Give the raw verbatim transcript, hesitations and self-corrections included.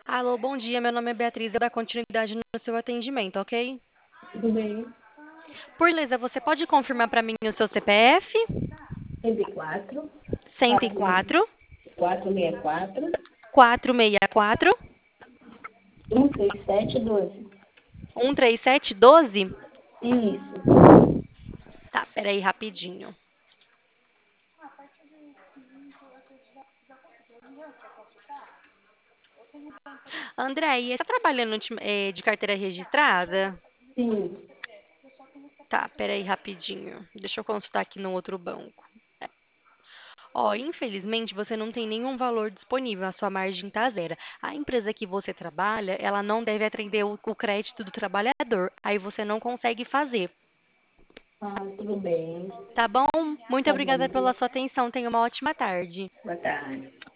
Alô, bom dia. Meu nome é Beatriz. Eu vou dar continuidade no seu atendimento, ok? Tudo bem? Por Lisa, você pode confirmar para mim o seu C P F? cento e quatro, cento e quatro, quatro, quatro seis quatro, quatrocentos e sessenta e quatro, um três sete doze. cento e trinta e sete, doze? Isso. Tá, peraí, rapidinho. André, e você está trabalhando ultim- eh, de carteira registrada? Sim. Tá, peraí, rapidinho. Deixa eu consultar aqui no outro banco. Ó, infelizmente você não tem nenhum valor disponível, a sua margem está zero. A empresa que você trabalha, ela não deve atender o, o crédito do trabalhador, aí você não consegue fazer, Ah, tudo bem. tá bom? Muito Tá obrigada bom. pela sua atenção, tenha uma ótima tarde. Boa tarde.